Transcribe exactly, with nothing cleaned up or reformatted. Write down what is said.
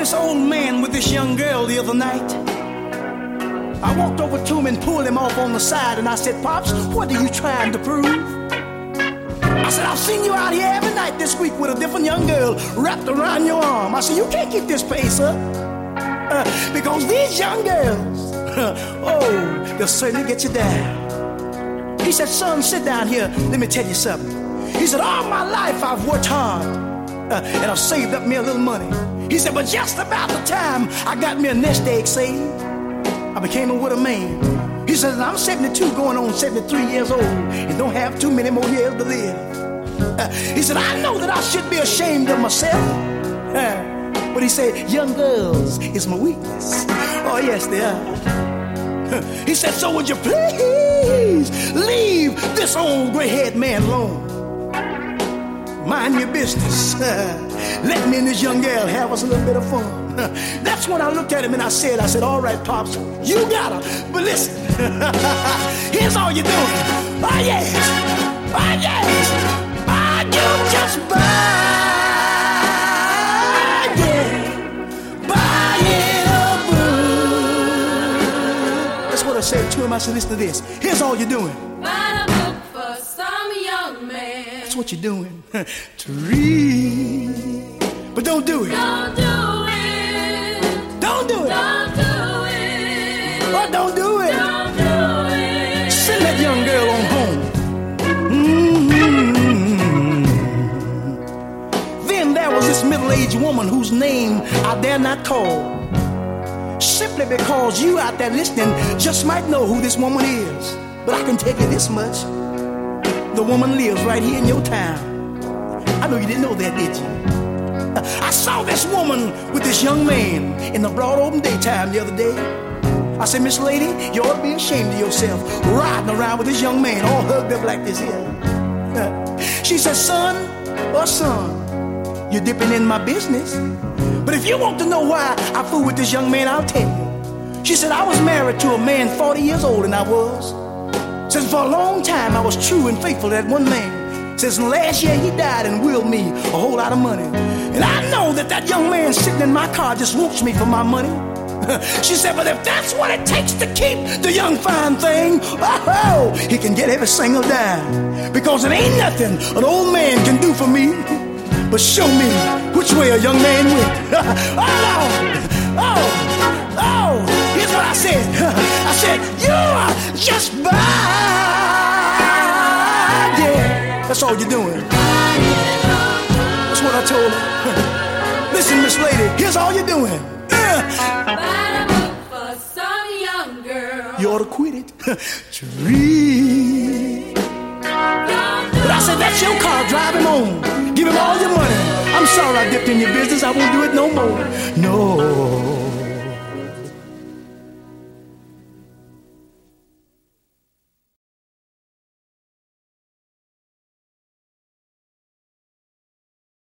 this old man with this young girl the other night. I walked over to him and pulled him off on the side, and I said, Pops, what are you trying to prove? I said, I've seen you out here every night this week with a different young girl wrapped around your arm. I said, you can't keep this pace up. Uh, because these young girls, oh, they'll certainly get you down. He said, son, sit down here. Let me tell you something. He said, all my life I've worked hard uh, and I've saved up me a little money. He said, but just about the time I got me a nest egg saved, I became a widow man. He said, I'm seventy-two going on seventy-three years old and don't have too many more years to live. Uh, he said, I know that I should be ashamed of myself. Uh, but he said, young girls is my weakness. Oh, yes, they are. He said, so would you please leave this old gray-haired man alone? Mind your business. Let me and this young girl have us a little bit of fun. That's when I looked at him and I said, I said, all right, Pops, you got her. But listen, here's all you're doing. Oh, yes. Oh, yes. Oh, you just buy, yeah, buy it a boo. That's what I said to him. I said, listen to this. Here's all you're doing. Buy a book for some young man. That's what you're doing. To read. But don't do it. Don't do it. Don't do it. Don't do it. Oh, don't do it. Don't do it. Send that young girl on home. Mm-hmm. Then there was this middle-aged woman whose name I dare not call, simply because you out there listening just might know who this woman is. But I can tell you this much. The woman lives right here in your town. I know you didn't know that, did you? I saw this woman with this young man in the broad open daytime the other day. I said, Miss Lady, you ought to be ashamed of yourself riding around with this young man all hugged up like this here. She said, son or son, you're dipping in my business. But if you want to know why I fool with this young man, I'll tell you. She said, I was married to a man forty years old, and I was. Since for a long time I was true and faithful to that one man. Since last year he died and willed me a whole lot of money. And I know that that young man sitting in my car just wants me for my money. She said, but if that's what it takes to keep the young fine thing, oh, he can get every single dime. Because it ain't nothing an old man can do for me but show me which way a young man went. Oh, Lord. Oh, oh, here's what I said. I said, you are just bad. Yeah, that's all you're doing. That's what I told her. Listen, Miss Lady, here's all you're doing. Buy a book for some young girl. You ought to quit it. To read. But I said, that's your car, drive him on. Give him all your money. I'm sorry I dipped in your business, I won't do it no more. No.